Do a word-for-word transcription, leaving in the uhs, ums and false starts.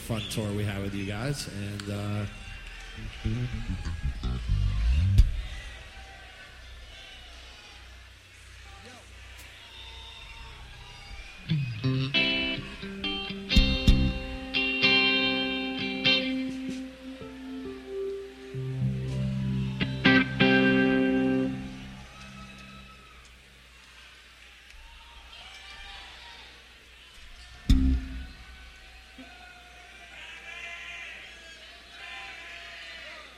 fun tour we had with you guys. And uh,